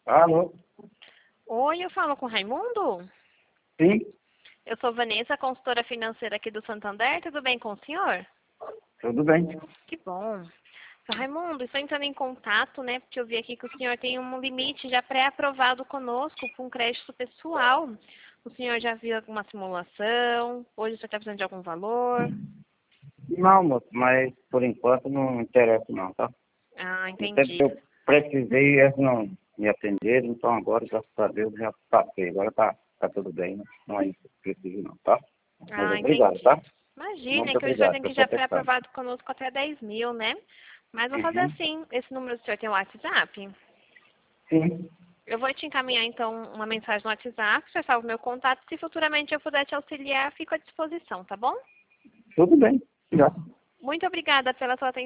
Alô? Oi, eu falo com o Raimundo? Sim, Eu sou Vanessa, consultora financeira aqui do Santander. Tudo bem com o senhor? tudo bem. Que bom. Seu Raimundo, estou entrando em contato, né? Porque eu vi aqui que o senhor tem um limite já pré-aprovado conosco com crédito pessoal. O senhor já viu alguma simulação? Hoje você está precisando de algum valor? Não, moço, mas por enquanto não interessa não, tá? Ah, No tempo que entendi. eu precisei, eles não me atenderam, então agora, graças a Deus, já passei. Agora tá tudo bem, né? Não é isso que eu preciso não, tá? Mas Ah, obrigado, entendi. tá? Imagina, é Muito que hoje já obrigado tem que pela sua já atenção. pré-aprovado conosco até 10 mil, né? Mas vou fazer Uhum. assim. Esse número do senhor tem o WhatsApp? Sim, Eu vou te encaminhar, então, uma mensagem no WhatsApp, você salva o meu contato. Se futuramente eu puder te auxiliar, fico à disposição, tá bom? tudo bem. Já. Muito obrigada pela sua atenção.